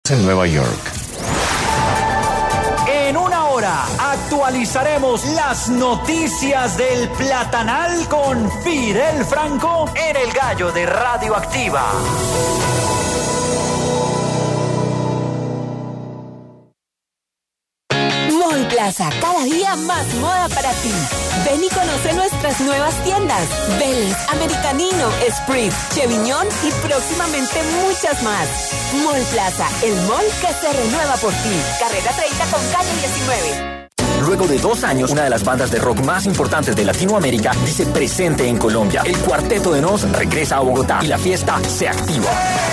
En Nueva York. En una hora actualizaremos las noticias del Platanal con Fidel Franco en El Gallo de Radioactiva. Mall Plaza, cada día más moda para ti. Ven y conoce nuestras nuevas tiendas. Vélez, Americanino, Sprint, Cheviñón y próximamente muchas más. Mall Plaza, el mall que se renueva por ti. Carrera 30 con calle 19. Luego de 2 años, una de las bandas de rock más importantes de Latinoamérica dice presente en Colombia. El Cuarteto de Nos regresa a Bogotá y la fiesta se activa.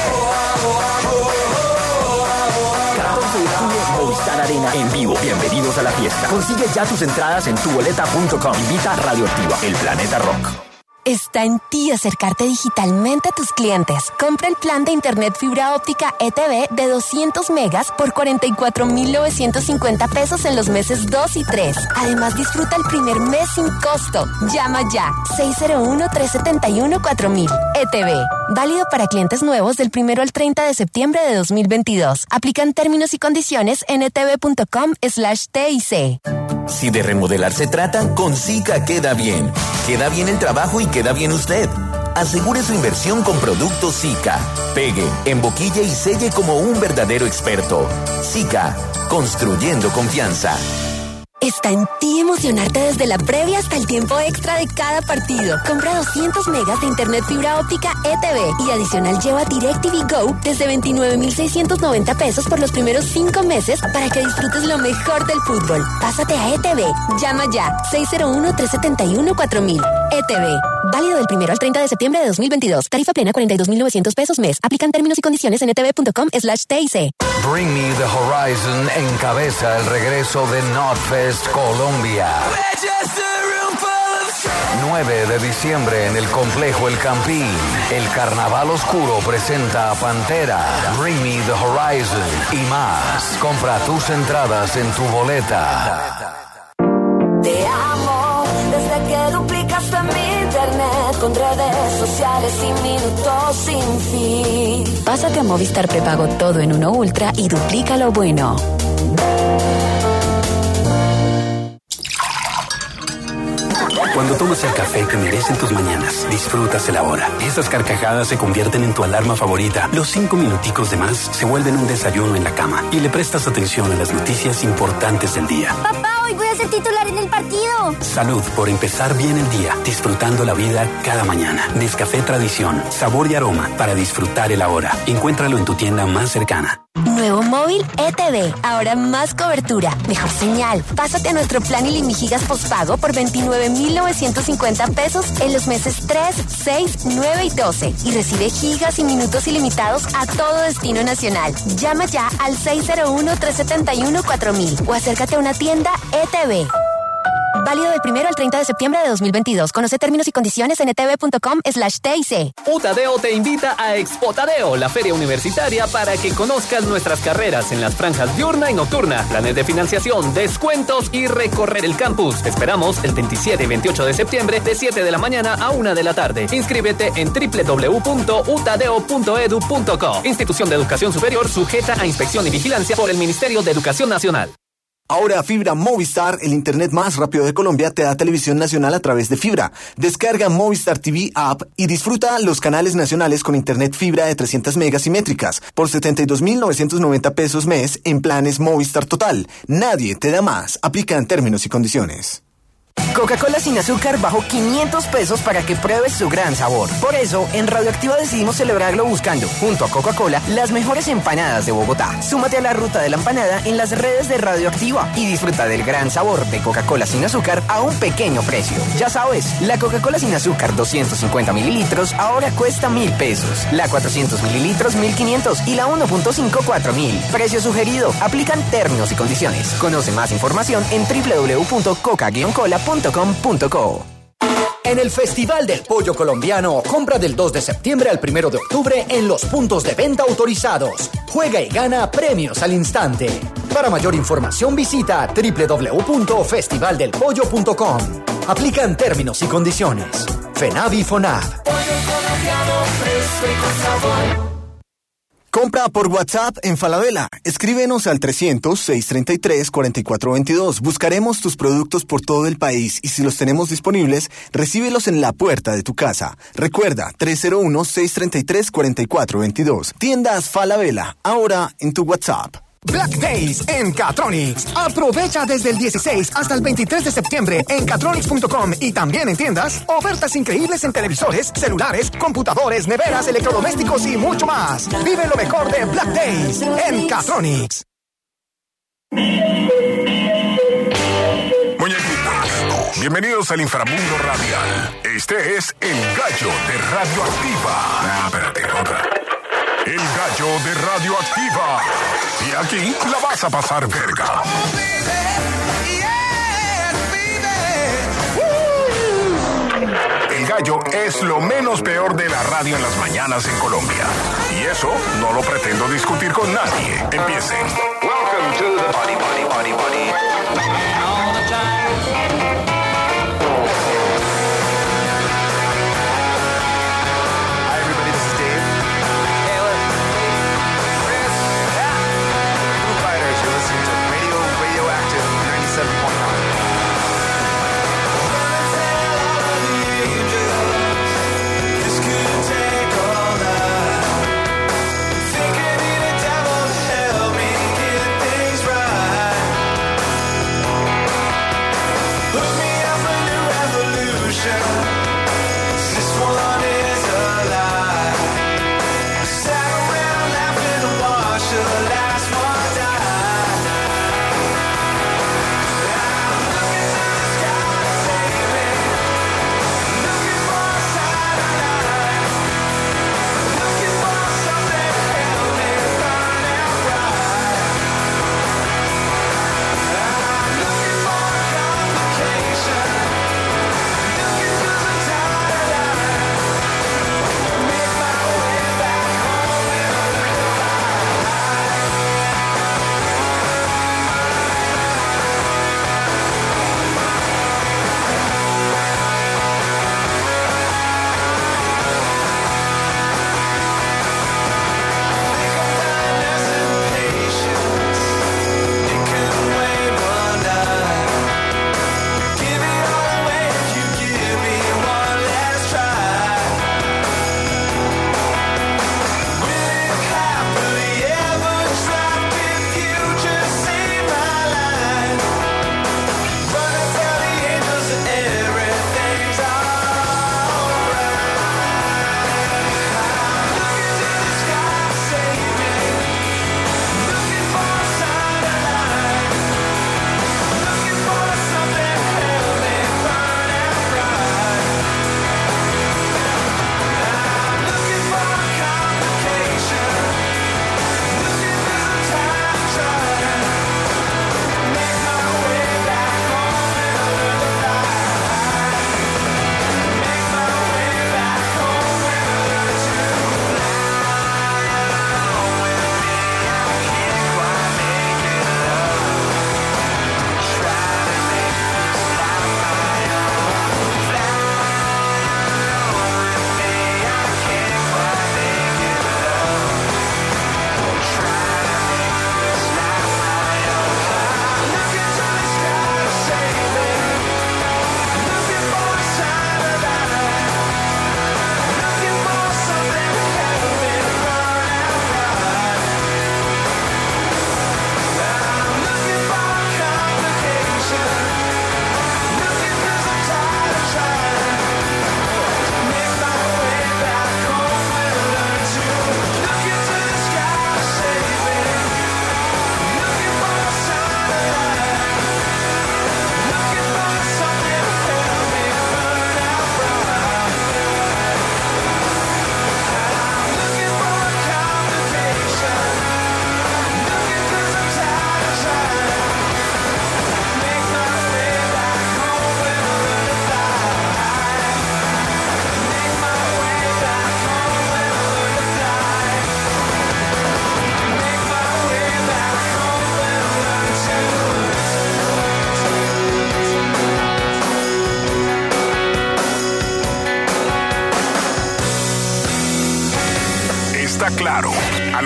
14 de octubre, Movistar Arena en vivo. Bienvenidos a la fiesta. Consigue ya tus entradas en tuboleta.com. Invita a Radioactiva, el planeta rock. Está en ti acercarte digitalmente a tus clientes. Compra el plan de internet fibra óptica ETV de 200 megas por 44,950 pesos en los meses 2 y 3. Además, disfruta el primer mes sin costo. Llama ya, 601-371-4000. ETV. Válido para clientes nuevos del 1 al 30 de septiembre de 2022. Aplican términos y condiciones en etv.com/TIC. Si de remodelar se trata, con SICA queda bien. Queda bien el trabajo y queda bien usted. Asegure su inversión con productos SICA. Pegue, emboquille y selle como un verdadero experto. SICA, construyendo confianza. Está en ti emocionarte desde la previa hasta el tiempo extra de cada partido. Compra 200 megas de internet fibra óptica ETV y adicional lleva DirecTV Go desde 29,690 pesos por los primeros 5 meses para que disfrutes lo mejor del fútbol. Pásate a ETV. Llama ya, 601-371-4000. ETV. Válido del 1 al 30 de septiembre de 2022. Tarifa plena 42,900 pesos mes. Aplican términos y condiciones en etv.com/TIC. Bring Me the Horizon encabeza el regreso de Knotfest Colombia. 9 de diciembre en el complejo El Campín. El Carnaval Oscuro presenta a Pantera, Bring Me the Horizon y más. Compra tus entradas en tu boleta. Te amo desde que duplicaste mi internet con redes sociales y minutos sin fin. Pásate a Movistar Prepago todo en uno Ultra y duplica lo bueno. Cuando tomas el café que merecen tus mañanas, disfrutas el ahora. Esas carcajadas se convierten en tu alarma favorita. Los 5 minuticos de más se vuelven un desayuno en la cama y le prestas atención a las noticias importantes del día. Papá, hoy voy a ser titular en el partido. Salud por empezar bien el día, disfrutando la vida cada mañana. Nescafé Tradición, sabor y aroma para disfrutar el ahora. Encuéntralo en tu tienda más cercana. Nuevo móvil ETV. Ahora más cobertura, mejor señal. Pásate a nuestro plan Ilimigigas postpago por 29,950 pesos en los meses 3, 6, 9 y 12. Y recibe gigas y minutos ilimitados a todo destino nacional. Llama ya al 601-371-4000 o acércate a una tienda ETV. Válido del 1 al 30 de septiembre de 2022. Conoce términos y condiciones en etv.com/TIC. Utadeo te invita a Expotadeo, la feria universitaria, para que conozcas nuestras carreras en las franjas diurna y nocturna, planes de financiación, descuentos y recorrer el campus. Te esperamos el 27 y 28 de septiembre de 7 de la mañana a 1 de la tarde. Inscríbete en www.utadeo.edu.co. Institución de Educación Superior sujeta a inspección y vigilancia por el Ministerio de Educación Nacional. Ahora Fibra Movistar, el internet más rápido de Colombia, te da televisión nacional a través de fibra. Descarga Movistar TV App y disfruta los canales nacionales con internet fibra de 300 megas simétricas por 72,990 pesos mes en planes Movistar Total. Nadie te da más. Aplican términos y condiciones. Coca-Cola sin azúcar bajó 500 pesos para que pruebes su gran sabor. Por eso, en Radioactiva decidimos celebrarlo buscando, junto a Coca-Cola, las mejores empanadas de Bogotá. Súmate a la ruta de la empanada en las redes de Radioactiva y disfruta del gran sabor de Coca-Cola sin azúcar a un pequeño precio. Ya sabes, la Coca-Cola sin azúcar 250 mililitros ahora cuesta 1,000 pesos. La 400 mililitros 1,500 y la 1.5 4,000. Precio sugerido. Aplican términos y condiciones. Conoce más información en www.coca-cola.com.co. En el Festival del Pollo Colombiano, compra del 2 de septiembre al 1 de octubre en los puntos de venta autorizados. Juega y gana premios al instante. Para mayor información visita www.festivaldelpollo.com. Aplican términos y condiciones. FENAVI y FONAV. Pollo colombiano fresco y con sabor. Compra por WhatsApp en Falabella. Escríbenos al 300-633-4422. Buscaremos tus productos por todo el país y si los tenemos disponibles, recíbelos en la puerta de tu casa. Recuerda, 301-633-4422. Tiendas Falabella, ahora en tu WhatsApp. Black Days en Catronics. Aprovecha desde el 16 hasta el 23 de septiembre en catronics.com y también en tiendas ofertas increíbles en televisores, celulares, computadores, neveras, electrodomésticos y mucho más. Vive lo mejor de Black Days en Catronics. Muñequitos, bienvenidos al inframundo radial. Este es El Gallo de Radioactiva. Espérate, otra. El Gallo de Radioactiva. Y aquí la vas a pasar verga. El Gallo es lo menos peor de la radio en las mañanas en Colombia. Y eso no lo pretendo discutir con nadie. Empiecen. Welcome to the Party, Party, Party, Party. All the time. Hi everybody, this is Dave. Taylor. Chris. Yeah. Foo Fighters, you're listening to Radioactive 97.9.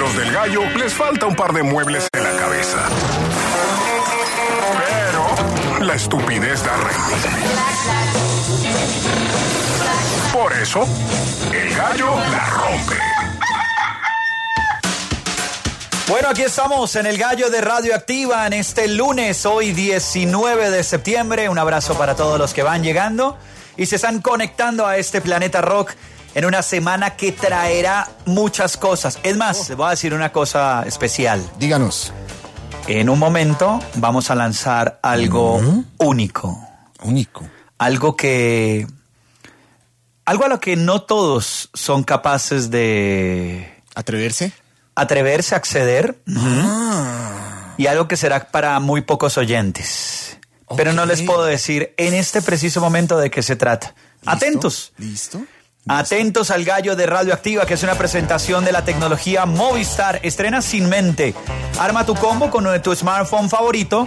los del Gallo les falta un par de muebles en la cabeza. Pero la estupidez da rating. Por eso, el Gallo la rompe. Bueno, aquí estamos en el Gallo de Radioactiva en este lunes, hoy 19 de septiembre. Un abrazo para todos los que van llegando y se están conectando a este Planeta Rock en una semana que traerá muchas cosas. Es más, les voy a decir una cosa especial. Díganos. En un momento vamos a lanzar algo único. Único. Algo a lo que no todos son capaces de... ¿Atreverse? Atreverse a acceder. Y algo que será para muy pocos oyentes. Okay. Pero no les puedo decir en este preciso momento de qué se trata. ¿Listo? Atentos. ¿Listo? Atentos al Gallo de Radioactiva, que es una presentación de la tecnología Movistar. Estrena sin mente. Arma tu combo con tu smartphone favorito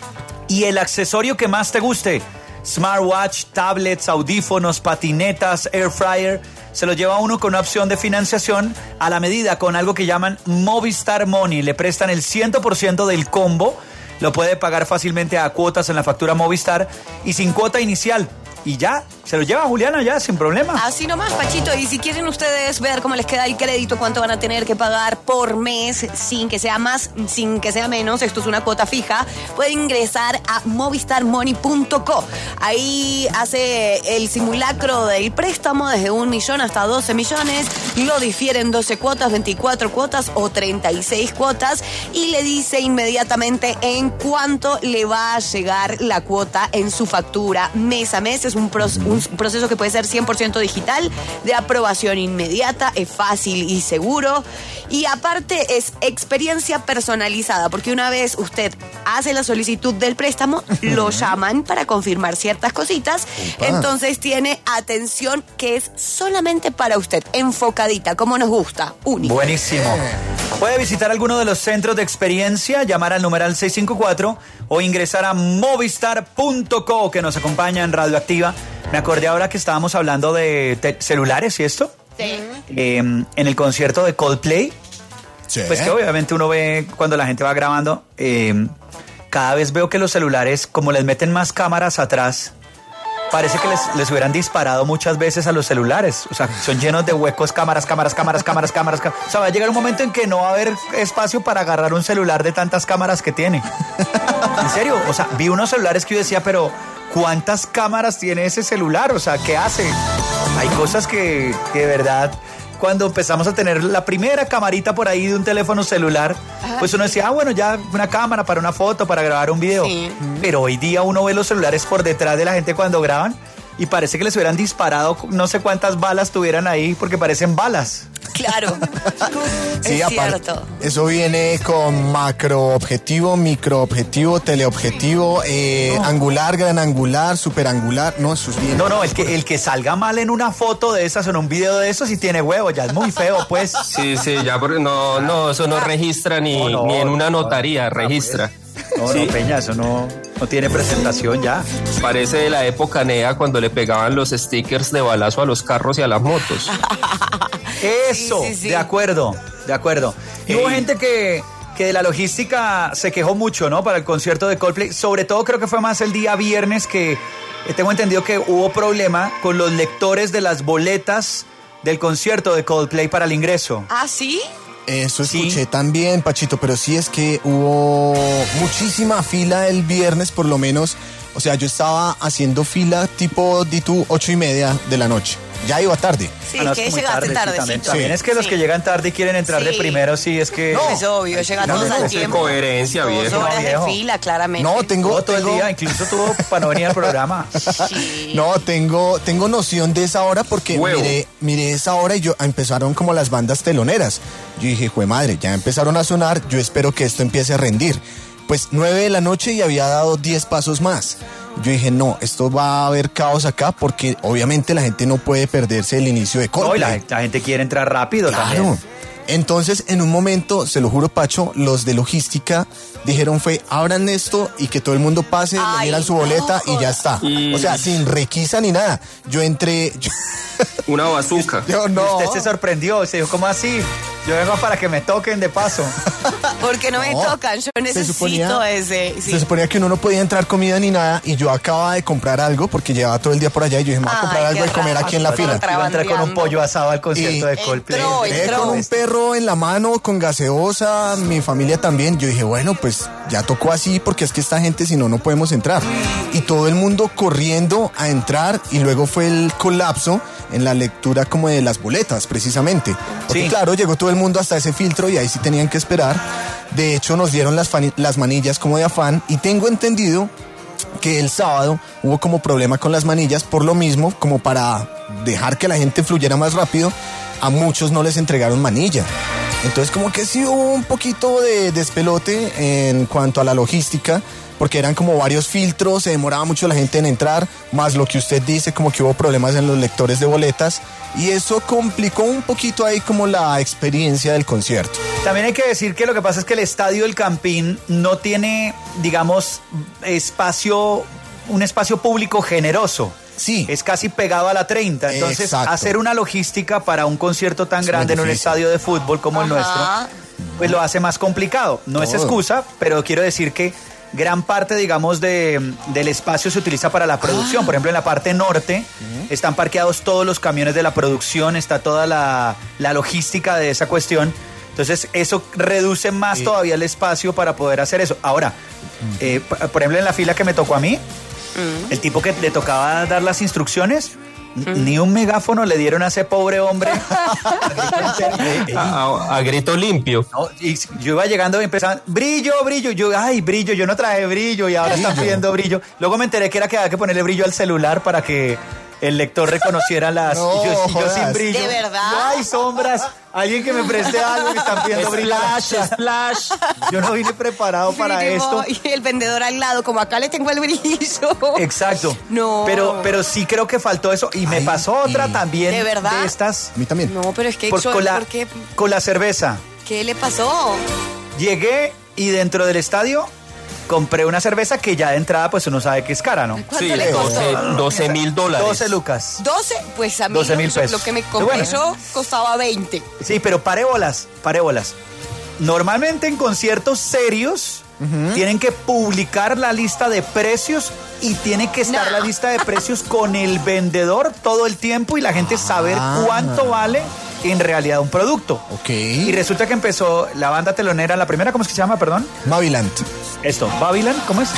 y el accesorio que más te guste. Smartwatch, tablets, audífonos, patinetas, air fryer. Se lo lleva uno con una opción de financiación a la medida con algo que llaman Movistar Money. Le prestan el 100% del combo. Lo puede pagar fácilmente a cuotas en la factura Movistar y sin cuota inicial. Y ya, se lo lleva Juliana ya, sin problema. Así nomás, Pachito. Y si quieren ustedes ver cómo les queda el crédito, cuánto van a tener que pagar por mes, sin que sea más, sin que sea menos, esto es una cuota fija, pueden ingresar a movistarmoney.co. Ahí hace el simulacro del préstamo desde 1 millón hasta 12 millones. Lo difiere en 12 cuotas, 24 cuotas o 36 cuotas. Y le dice inmediatamente en cuánto le va a llegar la cuota en su factura mes a mes. Es un proceso que puede ser 100% digital, de aprobación inmediata, es fácil y seguro. Y aparte es experiencia personalizada, porque una vez usted hace la solicitud del préstamo, lo llaman para confirmar ciertas cositas. Entonces tiene atención que es solamente para usted, enfocadita, como nos gusta, único. Buenísimo. Puede visitar alguno de los centros de experiencia, llamar al numeral 654 o ingresar a movistar.co, que nos acompaña en Radioactiva. Me acordé ahora que estábamos hablando de celulares y esto. Sí. En el concierto de Coldplay, sí, pues que obviamente uno ve cuando la gente va grabando, cada vez veo que los celulares, como les meten más cámaras atrás, parece que les hubieran disparado muchas veces a los celulares. O sea, son llenos de huecos, cámaras. O sea, va a llegar un momento en que no va a haber espacio para agarrar un celular de tantas cámaras que tiene. En serio, o sea, vi unos celulares que yo decía, pero ¿cuántas cámaras tiene ese celular? O sea, ¿qué hace? Hay cosas que de verdad, cuando empezamos a tener la primera camarita por ahí de un teléfono celular, pues uno decía, bueno, ya una cámara para una foto, para grabar un video. Sí. Pero hoy día uno ve los celulares por detrás de la gente cuando graban y parece que les hubieran disparado no sé cuántas balas tuvieran ahí, porque parecen balas. Claro, sí, es cierto. Eso viene con macroobjetivo, microobjetivo, teleobjetivo, angular, gran angular, superangular. No, eso es bien. No, el que salga mal en una foto de esas o en un video de esos sí tiene huevo, ya es muy feo, pues. Sí, ya porque no, eso no registra ni en una notaría registra. No, Peña, eso no tiene presentación ya. Parece de la época NEA cuando le pegaban los stickers de balazo a los carros y a las motos. Eso, sí. De acuerdo. Y hubo gente que de la logística se quejó mucho, ¿no? Para el concierto de Coldplay. Sobre todo creo que fue más el día viernes que tengo entendido que hubo problema con los lectores de las boletas del concierto de Coldplay para el ingreso. ¿Ah, sí? Eso escuché también, Pachito, pero sí es que hubo muchísima fila el viernes, por lo menos. O sea, yo estaba haciendo fila tipo 8:30 de la noche. Ya iba tarde. Sí, que llegaste tarde. También es que los que llegan tarde y quieren entrar de primero, sí, es que... No, es obvio, llegan todos al tiempo. Coherencia, viejo. 2 horas de fila, claramente. No, tengo todo el día, incluso tuvo para no venir al programa. Sí. No, tengo noción de esa hora porque miré esa hora y empezaron como las bandas teloneras. Yo dije, jue madre, ya empezaron a sonar, yo espero que esto empiece a rendir. Pues 9 de la noche y había dado 10 pasos más. Yo dije, no, esto va a haber caos acá porque obviamente la gente no puede perderse el inicio de Coldplay. No, la gente quiere entrar rápido también. Entonces, en un momento, se lo juro, Pacho, los de logística dijeron abran esto y que todo el mundo pase, le dieran su boleta y ya está. O sea, sin requisa ni nada. Yo entré... Una bazuca. Yo no. Usted se sorprendió, se dijo, ¿cómo así? Yo vengo para que me toquen de paso. Porque no me tocan, yo necesito ese. Sí. Se suponía que uno no podía entrar comida ni nada y yo acababa de comprar algo porque llevaba todo el día por allá y yo dije, me voy a comprar algo y comer aquí en la fila. Iba a entrar con un pollo asado al concierto de Coldplay. Entré con un perro en la mano, con gaseosa, mi familia también. Yo dije, bueno, pues ya tocó así porque es que esta gente si no, no podemos entrar. Y todo el mundo corriendo a entrar y luego fue el colapso en la lectura como de las boletas, precisamente. Porque claro, llegó todo el mundo hasta ese filtro y ahí sí tenían que esperar. De hecho, nos dieron las manillas como de afán y tengo entendido que el sábado hubo como problema con las manillas por lo mismo, como para dejar que la gente fluyera más rápido, a muchos no les entregaron manilla. Entonces como que sí hubo un poquito de despelote en cuanto a la logística, porque eran como varios filtros, se demoraba mucho la gente en entrar, más lo que usted dice, como que hubo problemas en los lectores de boletas, y eso complicó un poquito ahí como la experiencia del concierto. También hay que decir que lo que pasa es que el estadio El Campín no tiene, digamos, un espacio público generoso. Sí. Es casi pegado a la 30. Entonces, hacer una logística para un concierto tan grande en un estadio de fútbol como el nuestro, pues lo hace más complicado. No es excusa, pero quiero decir que gran parte, digamos, del espacio se utiliza para la producción. Por ejemplo, en la parte norte están parqueados todos los camiones de la producción, está toda la logística de esa cuestión. Entonces, eso reduce más todavía el espacio para poder hacer eso. Ahora, por ejemplo, en la fila que me tocó a mí, el tipo que le tocaba dar las instrucciones, ni un megáfono le dieron a ese pobre hombre. a grito limpio. No, y yo iba llegando y empezaban, brillo. Yo no traje brillo y ahora están pidiendo brillo. Luego me enteré que había que ponerle brillo al celular para que el lector reconociera las... No, yo sin brillo. ¿De verdad? No hay sombras. Alguien que me preste algo que están pidiendo brillo. Splash. Yo no vine preparado para esto. Y el vendedor al lado, como acá les tengo el brillo. Exacto. No. Pero sí creo que faltó eso. Y me pasó otra también. ¿De verdad? De estas. A mí también. No, pero es que... ¿Por qué? Con la cerveza. ¿Qué le pasó? Llegué y dentro del estadio compré una cerveza que ya de entrada pues uno sabe que es cara, ¿no? ¿Cuánto le costó? $12,000. 12 lucas. 12, pues a mí 12,000 pesos. Lo que me compré yo costaba 20. Sí, pero pare bolas. Normalmente en conciertos serios tienen que publicar la lista de precios y tiene que estar la lista de precios con el vendedor todo el tiempo y la gente saber cuánto vale en realidad un producto. Ok. Y resulta que empezó la banda telonera, la primera, ¿cómo es que se llama, perdón? Maviland. Esto, ¿Babylon? ¿Cómo es?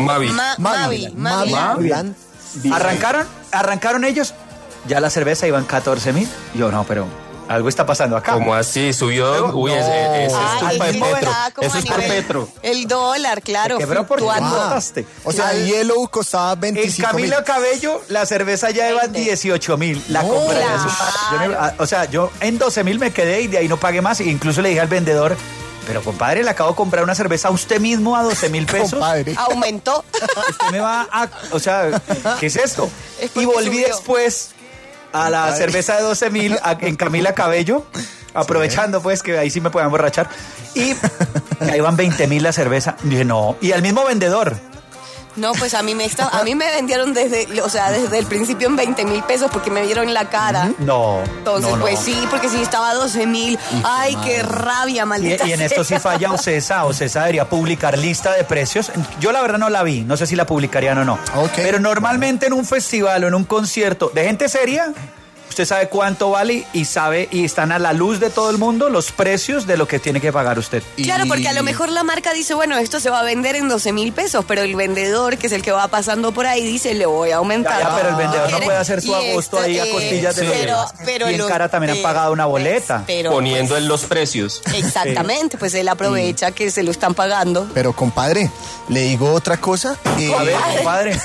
Maviland. Arrancaron ellos, ya la cerveza iban 14,000. Yo, no, pero algo está pasando acá. ¿Cómo así? Subió. Uy, es culpa de Petro. Eso es por Petro. El dólar, claro. Quebró porque fluctuaste. O sea, el Yellow costaba 25,000. En Camila Cabello, la cerveza ya iba 18,000. La compré. O sea, yo en 12,000 me quedé y de ahí no pagué más. E incluso le dije al vendedor, pero compadre, le acabo de comprar una cerveza a usted mismo a 12,000 pesos. Compadre. Aumentó. Usted me va a... O sea, ¿qué es esto? Y volví después a la cerveza de 12,000 en Camila Cabello, aprovechando pues que ahí sí me podía emborrachar. Y ahí van 20,000 la cerveza. Y dije, no. Y al mismo vendedor. No, pues a mí me vendieron desde el principio en 20,000 pesos porque me vieron la cara. No. Entonces, pues sí, porque sí estaba 12,000. Ay, qué rabia, maldita. Y en esto sí falla OCESA. OCESA debería publicar lista de precios. Yo la verdad no la vi, no sé si la publicarían o no. Okay. Pero normalmente en un festival o en un concierto de gente seria, usted sabe cuánto vale y están a la luz de todo el mundo los precios de lo que tiene que pagar usted. Claro, porque a lo mejor la marca dice, bueno, esto se va a vender en 12,000 pesos, pero el vendedor, que es el que va pasando por ahí, dice, le voy a aumentar. Ya, pero el vendedor no puede hacer su agosto ahí a costillas de pero y en cara también han pagado una boleta. Poniendo en los precios. Exactamente, pues él aprovecha que se lo están pagando. Pero compadre, le digo otra cosa. A ver, compadre.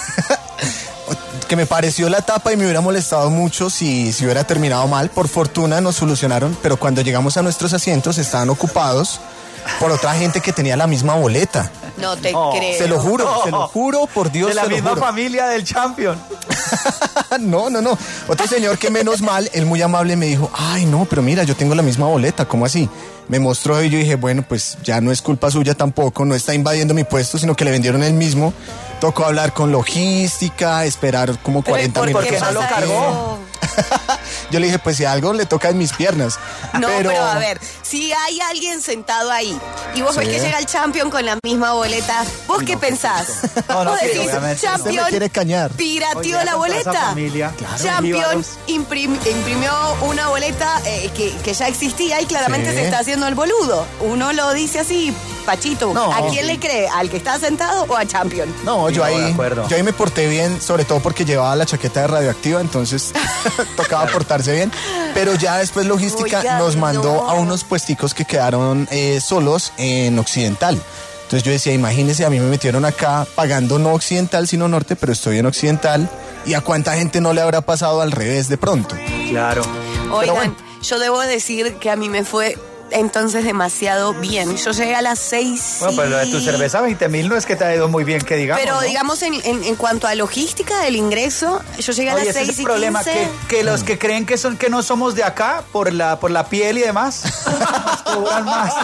Que me pareció la tapa y me hubiera molestado mucho si hubiera terminado mal. Por fortuna nos solucionaron, pero cuando llegamos a nuestros asientos estaban ocupados por otra gente que tenía la misma boleta. No te creo. Se lo juro, por Dios. De la misma familia del Champion. No. Otro señor que menos mal, él muy amable me dijo, ay no, pero mira, yo tengo la misma boleta, ¿cómo así? Me mostró y yo dije, bueno, pues ya no es culpa suya tampoco, no está invadiendo mi puesto, sino que le vendieron el mismo. Tocó hablar con logística, esperar como 40 minutos. ¿Por qué no lo cargó? yo le dije, pues si algo le toca en mis piernas. No, pero a ver, si hay alguien sentado ahí y vos ves que llega el Champion con la misma boleta, ¿vos qué pensás? No, vos decís, usted Champion me quiere cañar. pirateó la boleta. Champion imprimió una boleta que ya existía y claramente se está haciendo el boludo. Uno lo dice así, Pachito, No. ¿a quién le cree? ¿Al que está sentado o a Champion? No, yo ahí me porté bien, sobre todo porque llevaba la chaqueta de Radioactiva, entonces tocaba portarse bien. Pero ya después Logística nos mandó a unos puesticos que quedaron solos en Occidental. Entonces yo decía, imagínense, a mí me metieron acá pagando no Occidental, sino Norte, pero estoy en Occidental. ¿Y a cuánta gente no le habrá pasado al revés de pronto? Claro. Oigan, yo debo decir que a mí me fue entonces demasiado bien. Yo llegué a las 6. Bueno, pero lo de tu cerveza 20.000 no es que te ha ido muy bien, que digamos. Pero ¿no? digamos, en cuanto a logística del ingreso, yo llegué a las 6 y 15. Ese es el problema, que los que creen que no somos de acá, por la piel y demás, cobran más.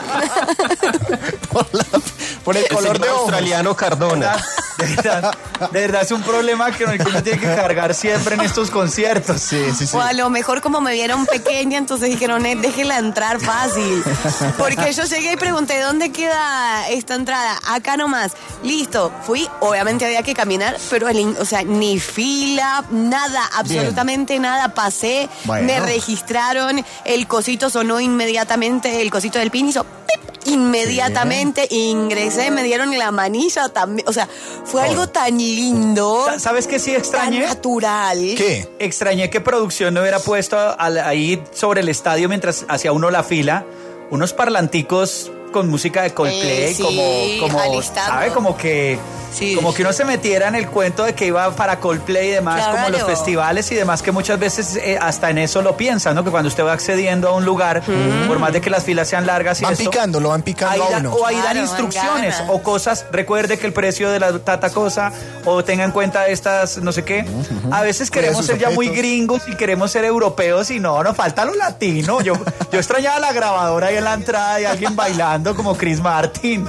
por el color de australiano Cardona. De verdad es un problema que uno tiene que cargar siempre en estos conciertos. Sí. O a lo mejor como me vieron pequeña, entonces dijeron, déjenla entrar fácil. Porque yo llegué y pregunté, ¿dónde queda esta entrada? Acá nomás. Listo, fui, obviamente había que caminar, pero ni fila, nada, absolutamente nada. Pasé, me registraron, el cosito sonó inmediatamente, el cosito del pin hizo ¡pip! Inmediatamente ingresé, me dieron la manilla también, fue algo tan lindo. ¿Sabes qué sí extrañé? Tan natural. ¿Qué? Extrañé que producción no hubiera puesto ahí sobre el estadio mientras hacía uno la fila, unos parlanticos con música de Coldplay, como alistando. ¿sabe? Como que uno se metiera en el cuento de que iba para Coldplay y demás, claro, como los festivales y demás, que muchas veces hasta en eso lo piensan, ¿no? Que cuando usted va accediendo a un lugar, por más de que las filas sean largas y lo van picando ahí a uno. O ahí dan instrucciones o cosas, recuerde que el precio de la tata cosa, o tenga en cuenta estas, no sé qué. A veces queremos ser ya muy gringos y queremos ser europeos y no, nos falta lo latino. Yo extrañaba la grabadora ahí en la entrada y alguien bailando como Chris Martin.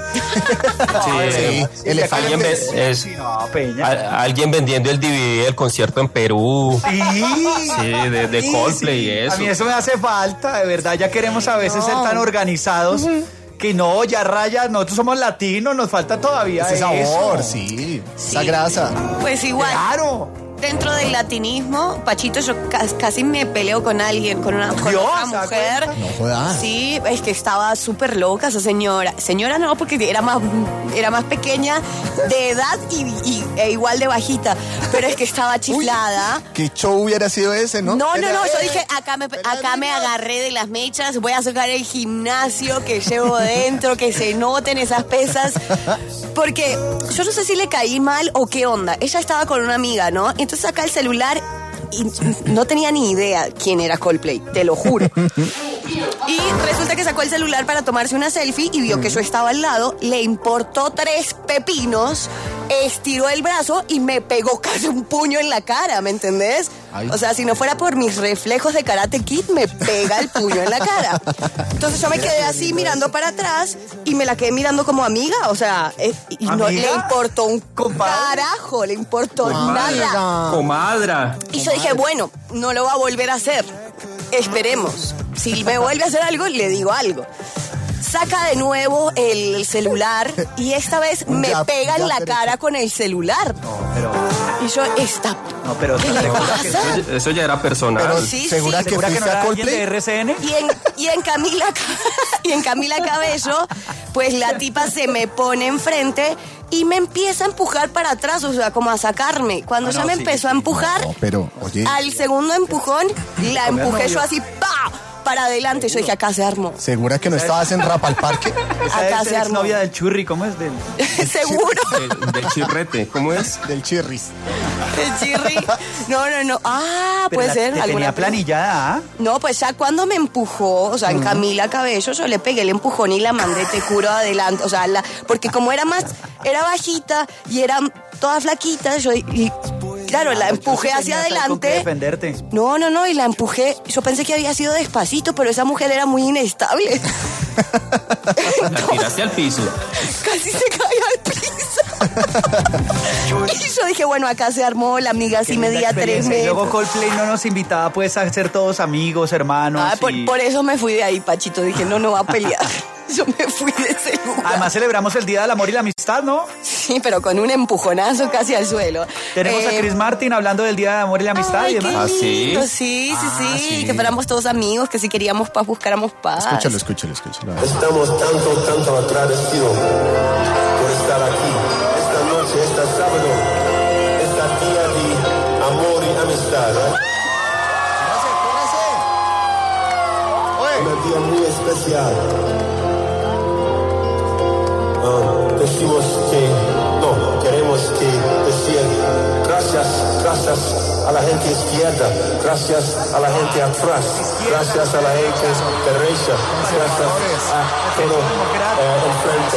Alguien vendiendo el DVD del concierto en Perú. De Coldplay y eso. A mí eso me hace falta, de verdad. Ya queremos a veces ser tan organizados que no, ya rayas, nosotros somos latinos, nos falta todavía ese sabor, eso. Esa grasa. Pues igual. Claro. Dentro del latinismo, Pachito, yo casi me peleo con alguien, con una mujer. No jodas. Sí, es que estaba súper loca esa señora. Señora no, porque era más pequeña de edad e igual de bajita. Pero es que estaba chiflada. ¿Qué show hubiera sido ese, no? No, yo dije, acá me agarré de las mechas, voy a sacar el gimnasio que llevo dentro, que se noten esas pesas. Porque yo no sé si le caí mal o qué onda. Ella estaba con una amiga, ¿no? Entonces saca el celular y no tenía ni idea quién era Coldplay, te lo juro. Y resulta que sacó el celular para tomarse una selfie y vio que yo estaba al lado, le importó 3 pepinos, estiró el brazo y me pegó casi un puño en la cara, ¿me entendés? Ay. O sea, si no fuera por mis reflejos de Karate Kid, me pega el puño en la cara. Entonces yo me quedé así mirando para atrás y me la quedé mirando como amiga, o sea, y no le importó un carajo, le importó nada. Comadra. Y yo dije, bueno, no lo va a volver a hacer. Esperemos. Si me vuelve a hacer algo, le digo algo. Saca de nuevo el celular y esta vez me pega en la cara con el celular. Y yo, ¿qué le pasa? Eso ya era personal. Pero Sí, ¿segura sí. que ¿Segura que no fuiste era a alguien de Coldplay? RCN? Y en Camila Cabello, pues la tipa se me pone enfrente y me empieza a empujar para atrás, o sea, como a sacarme. Cuando ya me empezó a empujar, No, pero, oye, al segundo empujón, la empujé yo así, ¡pa! Para adelante. Yo dije, acá se armó. ¿segura que no estabas en Rapa al Parque? Esa Acá es se armó. exnovia del Churri, ¿cómo es? ¿Seguro? Del chirrete, ¿cómo es? Del Chirris. El chirri. No. Ah, Pero puede ser. te tenía planillada, ¿ah? No, pues ya cuando me empujó, o sea, en Camila Cabello, yo le pegué el empujón y la mandé, te juro, adelante. O sea, porque como era bajita y era toda flaquita, claro, la empujé hacia adelante. Defenderte. No, y la empujé. Yo pensé que había sido despacito, pero esa mujer era muy inestable. La tiraste al piso. Casi se cae al piso. Y yo dije, bueno, acá se armó, la amiga sí medía 3 metros. Y luego Coldplay no nos invitaba pues a ser todos amigos, hermanos. Por eso me fui de ahí, Pachito. Dije, no va a pelear. Yo me fui de ese lugar. Además celebramos el Día del Amor y la Amistad, ¿no? Sí, pero con un empujonazo casi al suelo. Tenemos a Chris Martin hablando del Día del Amor y la Amistad y demás. Lindo, sí. Que fuéramos todos amigos, que si queríamos paz, buscáramos paz. Escúchalo. Estamos tanto agradecidos por estar aquí. Esta noche, este sábado, este día de amor y amistad. Un día muy especial. Decimos que queremos decir gracias a la gente izquierda, gracias a la gente atrás, gracias a la gente derecha, gracias a todo el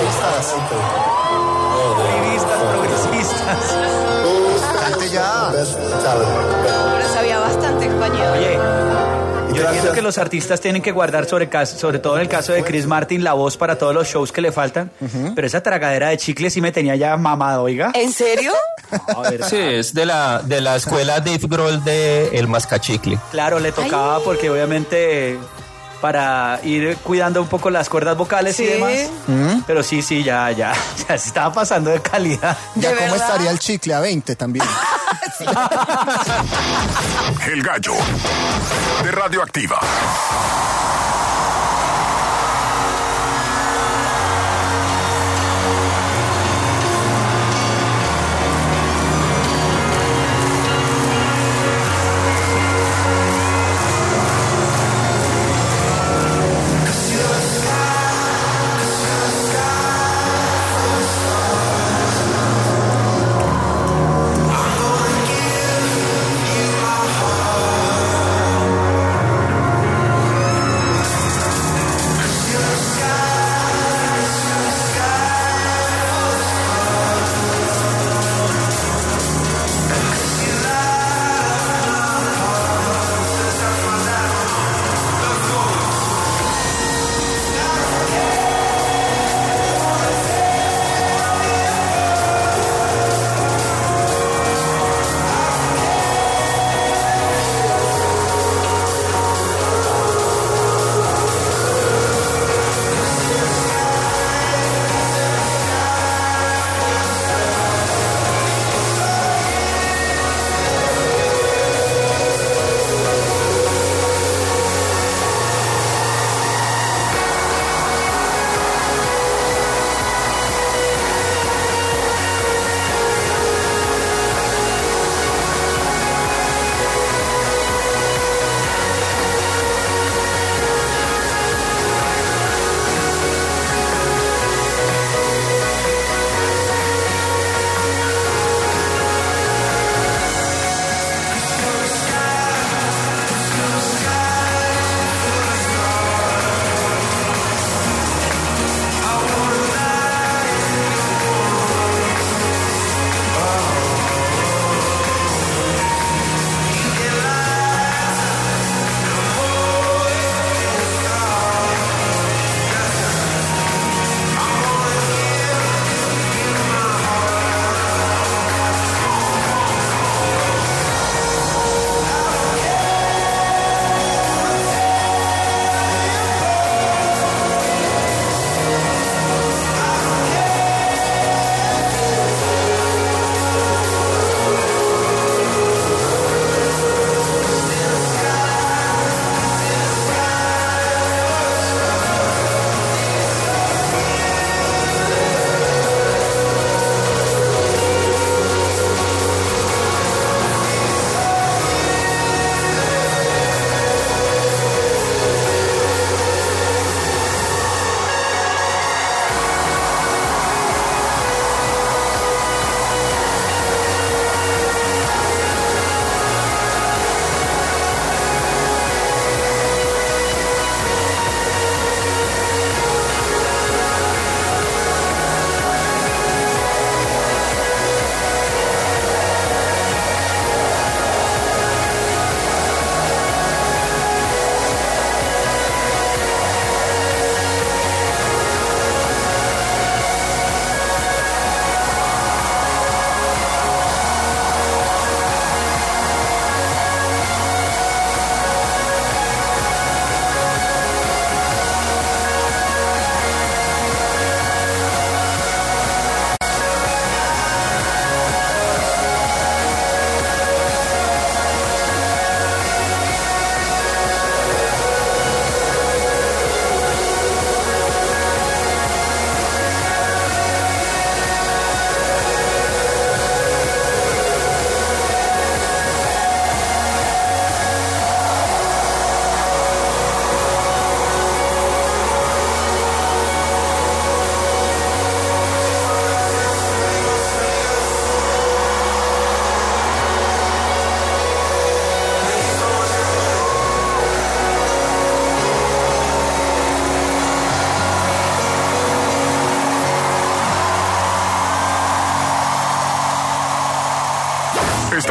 frente. Progresistas. Ya. Pero sabía bastante español. Oye, yo entiendo que los artistas tienen que guardar, sobre todo en el caso de Chris Martin, la voz para todos los shows que le faltan. Pero esa tragadera de chicle sí me tenía ya mamado, oiga. ¿En serio? Sí, es de la escuela Dave Grohl de El Mascachicle. Claro, le tocaba porque obviamente para ir cuidando un poco las cuerdas vocales y demás. Pero sí, ya se estaba pasando de calidad. Ya cómo estaría el chicle a 20 también. El Gallo de Radioactiva.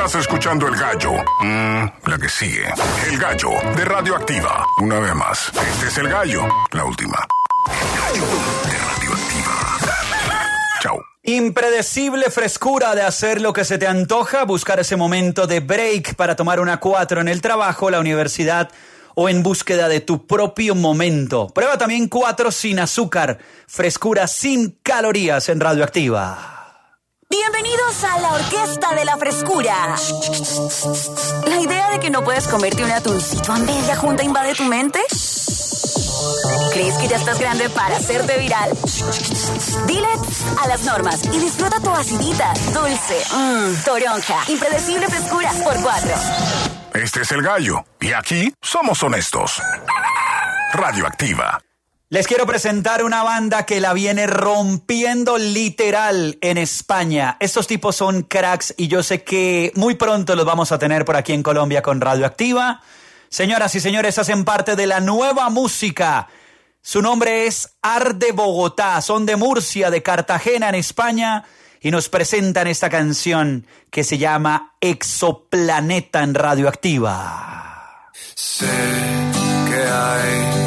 Estás escuchando El Gallo. La que sigue. El Gallo de Radioactiva. Una vez más. Este es El Gallo. La última. El Gallo de Radioactiva. Chao. Impredecible frescura de hacer lo que se te antoja, buscar ese momento de break para tomar una 4 en el trabajo, la universidad o en búsqueda de tu propio momento. Prueba también 4 sin azúcar, frescura sin calorías en Radioactiva. Bienvenidos a la Orquesta de la Frescura. ¿La idea de que no puedes comerte un atuncito a media junta invade tu mente? ¿Crees que ya estás grande para hacerte viral? Dile a las normas y disfruta tu acidita, dulce, toronja, impredecible frescura por 4. Este es El Gallo. Y aquí somos honestos. Radioactiva. Les quiero presentar una banda que la viene rompiendo literal en España. Estos tipos son cracks y yo sé que muy pronto los vamos a tener por aquí en Colombia con Radioactiva. Señoras y señores, hacen parte de la nueva música. Su nombre es Arde Bogotá. Son de Murcia, de Cartagena, en España. Y nos presentan esta canción que se llama Exoplaneta en Radioactiva. Sé que hay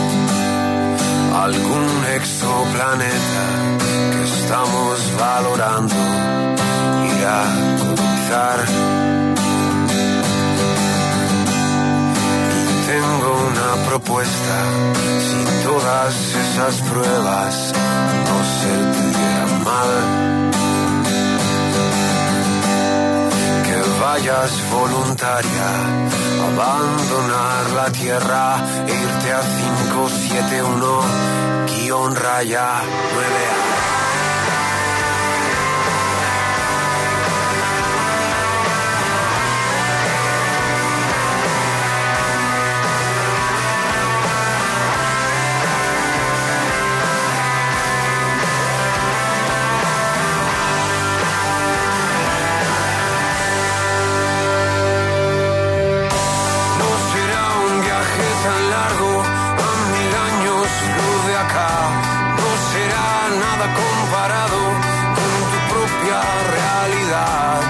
algún exoplaneta que estamos valorando ir a colonizar. Y tengo una propuesta: si todas esas pruebas no se te dieran mal, que vayas voluntaria a abandonar la Tierra e irte a 571-9A. Comparado con tu propia realidad,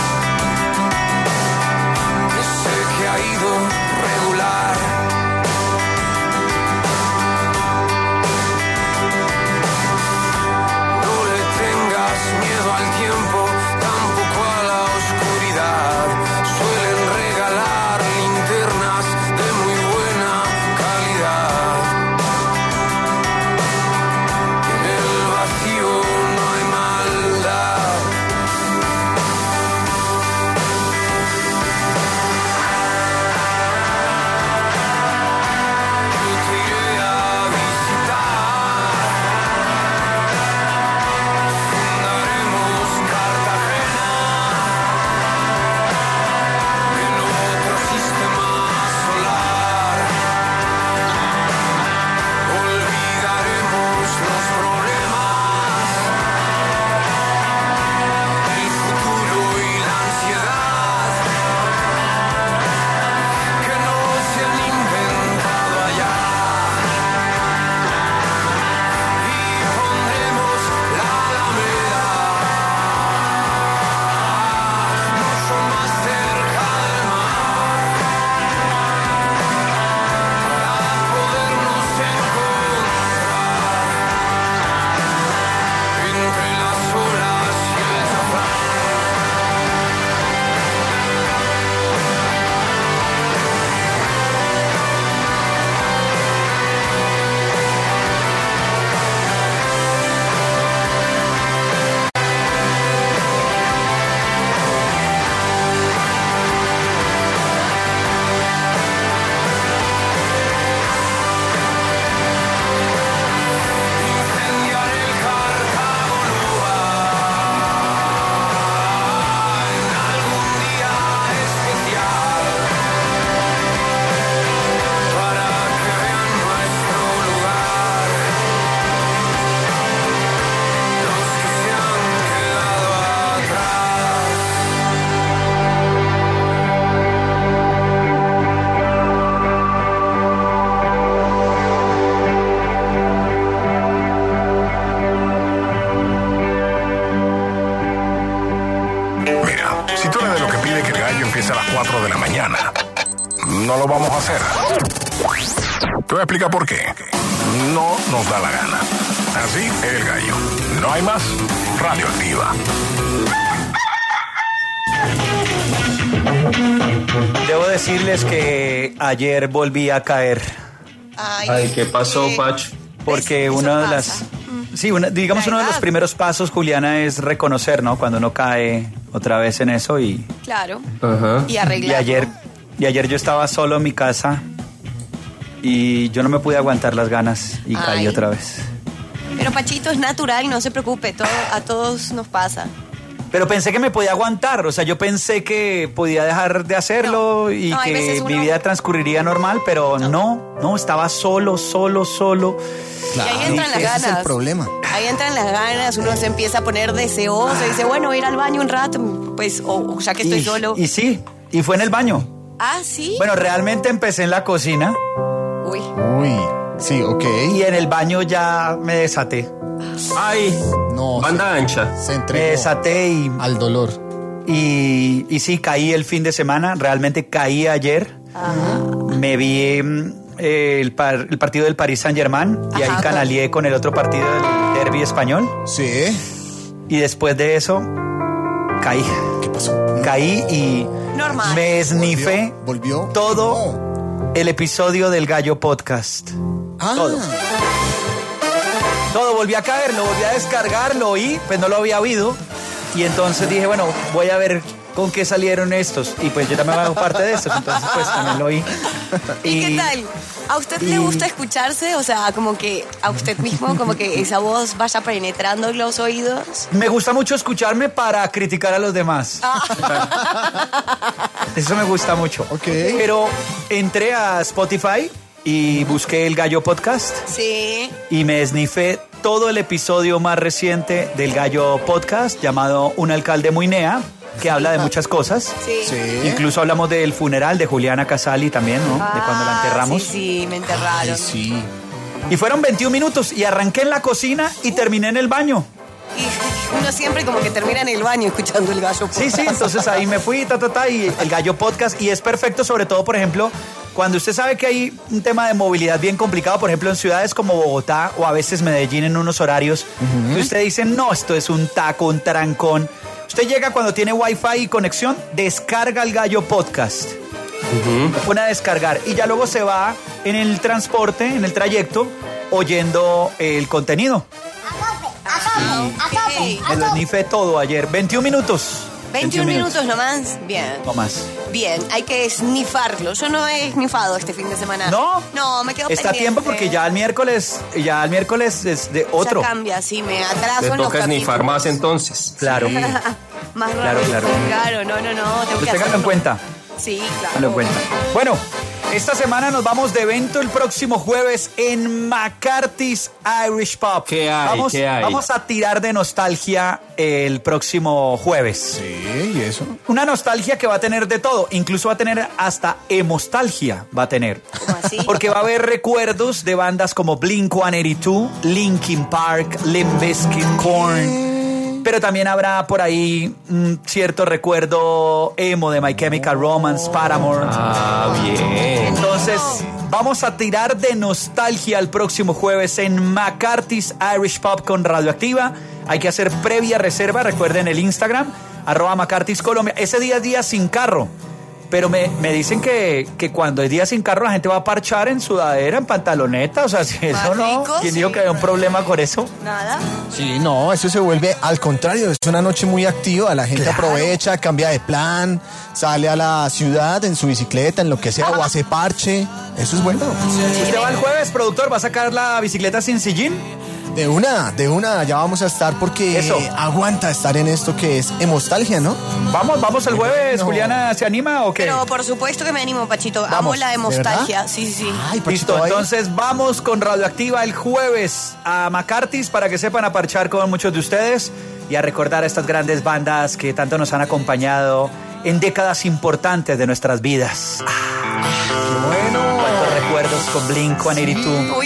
que sé que ha ido regular. No le tengas miedo al tiempo, tampoco a la oscuridad. Suelen regalar linternas de muy buena calidad. No hay maldad. de lo que pide que el gallo empiece a las 4 de la mañana. No lo vamos a hacer. Te voy a explicar por qué. No nos da la gana. Así, el gallo. No hay más. Radioactiva. Debo decirles que ayer volví a caer. Ay, ¿qué pasó, Pacho? Porque una de las... Sí, uno de los primeros pasos, Juliana, es reconocer, ¿no? Cuando uno cae otra vez en eso y... Claro. Ajá. Y arreglar. Y ayer yo estaba solo en mi casa y yo no me pude aguantar las ganas y caí otra vez. Pero Pachito, es natural, no se preocupe, a todos nos pasa. Pero pensé que me podía aguantar, o sea, yo pensé que podía dejar de hacerlo y que mi vida transcurriría normal, pero no, estaba solo. Claro. Y ahí entran las ganas. Ese es el problema. Ahí entran las ganas, uno se empieza a poner deseoso y dice, bueno, ir al baño un rato, pues, o ya que estoy solo. Y sí, y fue en el baño. Ah, ¿sí? Bueno, realmente empecé en la cocina. Uy, sí, ok. Y en el baño ya me desaté. Ay, no. Banda ancha. Se entregó me desaté al dolor. Y sí, caí el fin de semana, realmente caí ayer. Me vi el partido del Paris Saint-Germain y ahí canalié con el otro partido del derbi español. Sí. Y después de eso, caí. ¿Qué pasó? Caí y normal. me esnifé ¿Volvió? todo el episodio del Gallo Podcast. Todo, volví a caer, lo volví a descargar, lo oí, pues no lo había oído. Y entonces dije, bueno, voy a ver con qué salieron estos. Y pues yo también hago parte de estos, entonces pues también lo oí. ¿Y qué tal? ¿A usted le gusta escucharse? O sea, como que a usted mismo, como que esa voz vaya penetrando los oídos. Me gusta mucho escucharme para criticar a los demás. Eso me gusta mucho. Okay. Pero entré a Spotify y busqué el Gallo Podcast. Sí. Y me esnifé todo el episodio más reciente del Gallo Podcast llamado Un alcalde muy nea, que habla de muchas cosas. Sí. Incluso hablamos del funeral de Juliana Casali también, ¿no? De cuando la enterramos. Sí, me enterraron. Sí. Y fueron 21 minutos y arranqué en la cocina y terminé en el baño. Y uno siempre como que termina en el baño escuchando el Gallo Podcast. Sí, entonces ahí me fui, y el Gallo Podcast, y es perfecto, sobre todo, por ejemplo, cuando usted sabe que hay un tema de movilidad bien complicado, por ejemplo, en ciudades como Bogotá o a veces Medellín en unos horarios, que usted dice, no, esto es un taco, un trancón. Usted llega cuando tiene Wi-Fi y conexión, descarga el Gallo Podcast. Lo pone a descargar y ya luego se va en el transporte, en el trayecto, oyendo el contenido. Me lo esnifé todo ayer. 21 minutos. 21 minutos nomás. Bien. No más. Bien, hay que snifarlo. Yo no he snifado este fin de semana. ¿No? No, me quedo Está a tiempo porque ya el miércoles es de otro. Ya cambia, sí, me atraso Le en los toca snifar capítulos. más entonces. Claro. Más Claro. Claro, no. Tengo que Ténganlo en hacerlo. cuenta. Sí, claro. Ténganlo en cuenta. Bueno, esta semana nos vamos de evento el próximo jueves en McCarthy's Irish Pub. ¿Qué hay? Vamos a tirar de nostalgia el próximo jueves. Sí, ¿y eso? Una nostalgia que va a tener de todo, incluso va a tener hasta hemostalgia, va a tener. ¿Cómo así? Porque va a haber recuerdos de bandas como Blink-182, Linkin Park, Limp Bizkit, Korn. Pero también habrá por ahí un cierto recuerdo emo de My Chemical Romance, Paramore. Ah, bien. Entonces, vamos a tirar de nostalgia el próximo jueves en McCarthy's Irish Pub con Radioactiva. Hay que hacer previa reserva, recuerden el Instagram, @McCarthy's Colombia. Ese día es día sin carro. Pero me dicen que cuando hay día sin carro la gente va a parchar en sudadera, en pantaloneta. O sea, si eso no, ¿quién dijo que había un problema con eso? Nada. Sí, no, eso se vuelve al contrario, es una noche muy activa, la gente aprovecha, cambia de plan, sale a la ciudad en su bicicleta, en lo que sea, o hace parche, eso es bueno. ¿Usted va el jueves, productor? ¿Va a sacar la bicicleta sin sillín? De una, ya vamos a estar porque aguanta estar en esto que es hemostalgia, ¿no? Vamos el jueves, No. Juliana, ¿se anima o qué? Pero por supuesto que me animo, Pachito. Amo Vamos, la ¿de hemostalgia. verdad? Sí. Ay, Pachito, Listo, ahí. entonces vamos con Radioactiva el jueves a McCarthy's para que sepan a parchar con muchos de ustedes y a recordar a estas grandes bandas que tanto nos han acompañado en décadas importantes de nuestras vidas. Qué bueno. Cuántos recuerdos con Blink-182. Uy, sí.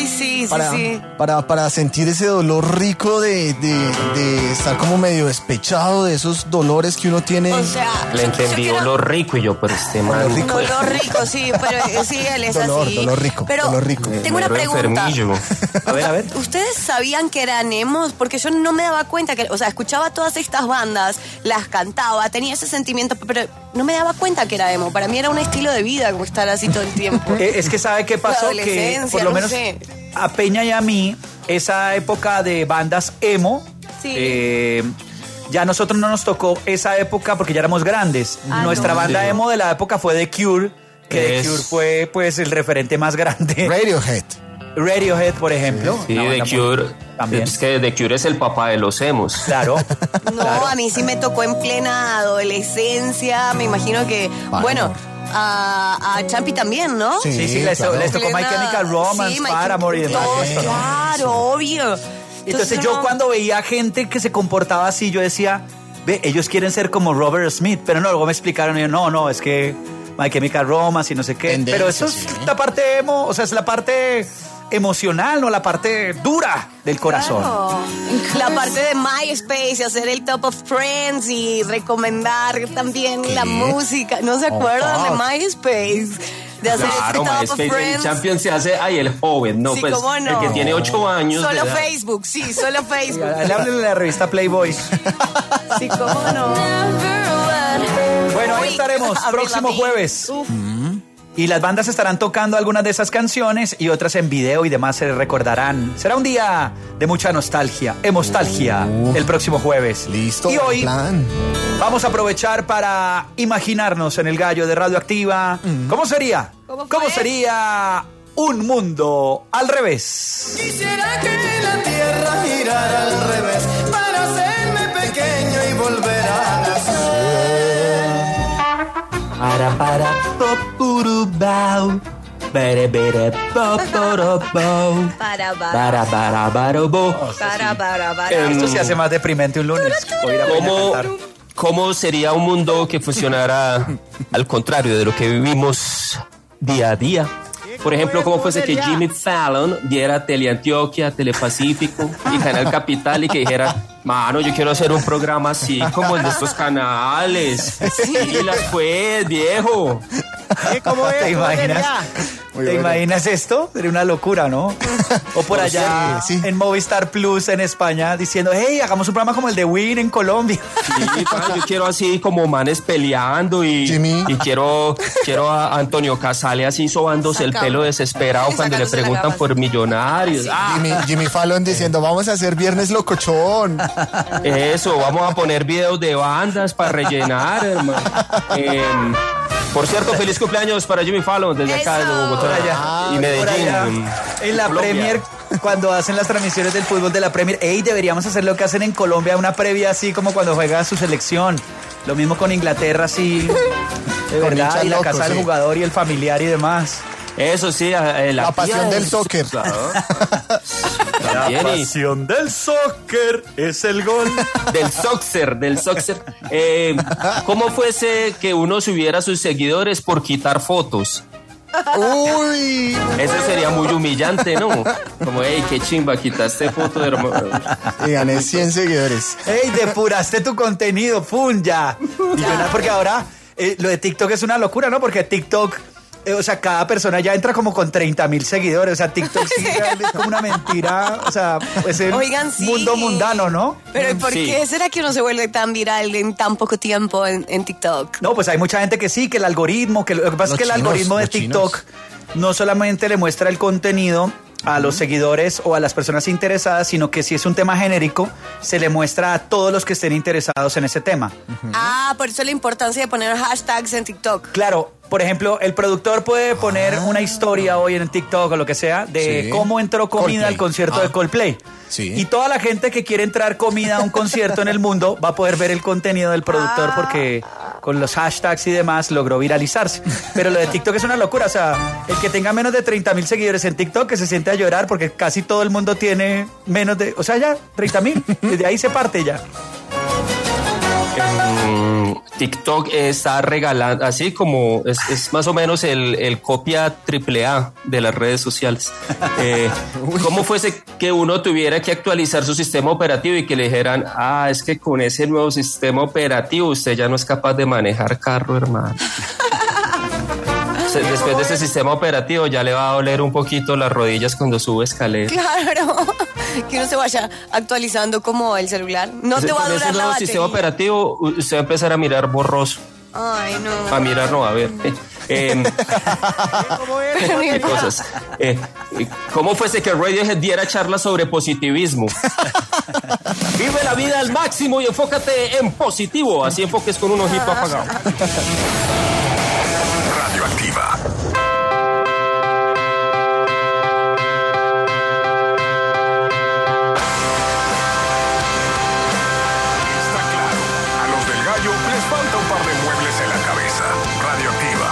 Sí, para sentir ese dolor rico de estar como medio despechado de esos dolores que uno tiene. O sea, Le entendí olor rico y yo, pero dolor rico, sí, pero sí, él es así. Dolor rico. Tengo una pregunta. A ver. ¿Ustedes sabían que eran emos? Porque yo no me daba cuenta que, o sea, escuchaba todas estas bandas, las cantaba, tenía ese sentimiento, pero no me daba cuenta que era emo. Para mí era un estilo de vida como estar así todo el tiempo. Es que ¿sabe qué pasó? Que por lo menos a Peña y a mí, esa época de bandas emo, ya a nosotros no nos tocó esa época porque ya éramos grandes. Nuestra banda emo de la época fue The Cure, que The Cure fue pues el referente más grande. Radiohead, por ejemplo. Sí, The Cure. También. Es que The Cure es el papá de los emos. Claro. No, a mí sí me tocó en plena adolescencia. Me imagino que, a Champi también, ¿no? Sí, les tocó My Chemical Romance, Paramore y demás. Claro, obvio. Entonces yo cuando veía gente que se comportaba así, yo decía, ve, ellos quieren ser como Robert Smith, pero no, luego me explicaron, y yo, no, es que My Chemical Romance y no sé qué. Pero eso es la parte emo, o sea, es la parte emocional, no la parte dura del corazón. Claro. La parte de MySpace y hacer el Top of Friends y recomendar también la música. ¿No se acuerdan de MySpace? De hacer claro, MySpace, el Champion se hace el joven, ¿no? Sí, pues ¿cómo no? El que tiene 8 años. Solo Facebook, solo Facebook. Háblenle de la revista Playboy. Sí, ¿cómo no? Bueno, ahí estaremos próximo jueves. Y las bandas estarán tocando algunas de esas canciones y otras en video y demás se recordarán. Será un día de mucha nostalgia, hemostalgia, el próximo jueves. Listo. Y hoy vamos a aprovechar para imaginarnos en el gallo de Radioactiva. ¿Cómo sería? ¿Cómo sería un mundo al revés? Quisiera que la tierra girara al revés para hacerme pequeño y volver a nacer. Esto se hace más deprimente un lunes. ¿Cómo sería un mundo que funcionara al contrario de lo que vivimos día a día? Por ejemplo, ¿cómo fuese que Jimmy Fallon diera Teleantioquia, Telepacífico y Canal Capital y que dijera, mano, yo quiero hacer un programa así como el de estos canales? Sí, pues, viejo. ¿Cómo es? ¿Te imaginas esto? Sería una locura, ¿no? O por allá en Movistar Plus en España diciendo, hey, hagamos un programa como el de Win en Colombia. Sí, yo quiero así como manes peleando y quiero a Antonio Casale así sobándose el pelo desesperado cuando le preguntan por Millonarios. Jimmy Fallon diciendo, vamos a hacer Viernes Locochón. Eso, vamos a poner videos de bandas para rellenar, hermano. Por cierto, feliz cumpleaños para Jimmy Fallon desde acá, desde Bogotá y Medellín. En la Premier, cuando hacen las transmisiones del fútbol de la Premier, deberíamos hacer lo que hacen en Colombia, una previa así como cuando juega su selección. Lo mismo con Inglaterra, así, de verdad, y la casa del jugador y el familiar y demás. Eso sí, la pasión del soccer. La pasión del soccer es el gol. Del soccer. ¿Cómo fuese que uno subiera a sus seguidores por quitar fotos? Uy. Eso sería muy humillante, ¿no? Como, hey, qué chimba, quitaste foto de hermano. Y gané 100 seguidores. Hey, depuraste tu contenido, ¡pum! Ya. Porque ahora lo de TikTok es una locura, ¿no? Porque TikTok... o sea, cada persona ya entra como con 30,000 seguidores. O sea, TikTok sí es como una mentira. O sea, es el mundo mundano, ¿no? Pero ¿por qué será que uno se vuelve tan viral en tan poco tiempo en TikTok? No, pues hay mucha gente que sí, que el algoritmo, lo que pasa es que el algoritmo de TikTok no solamente le muestra el contenido a los seguidores o a las personas interesadas, sino que si es un tema genérico, se le muestra a todos los que estén interesados en ese tema. Por eso la importancia de poner hashtags en TikTok. Claro, por ejemplo, el productor puede poner una historia hoy en TikTok o lo que sea de cómo entró comida al concierto de Coldplay. Y toda la gente que quiere entrar comida a un concierto en el mundo va a poder ver el contenido del productor porque con los hashtags y demás logró viralizarse. Pero lo de TikTok es una locura. O sea, el que tenga menos de 30,000 seguidores en TikTok que se siente a llorar porque casi todo el mundo tiene menos de... O sea, ya, 30,000. Desde ahí se parte ya. TikTok está regalando, así como es más o menos el copia AAA de las redes sociales. ¿Cómo fuese que uno tuviera que actualizar su sistema operativo y que le dijeran, es que con ese nuevo sistema operativo usted ya no es capaz de manejar carro, hermano? Después de ese sistema operativo ya le va a doler un poquito las rodillas cuando sube escaleras. Claro, que no se vaya actualizando como el celular. No te va a durar la batería. Sistema operativo, usted va a empezar a mirar borroso. Ay, no. A mirar, no, a ver. ¿Qué cosas? ¿Cómo fuese que Radiohead diera charlas sobre positivismo? Vive la vida al máximo y enfócate en positivo. Así enfoques con un ojito apagado. Radioactiva. Está claro, a los del Gallo les falta un par de muebles en la cabeza. Radioactiva.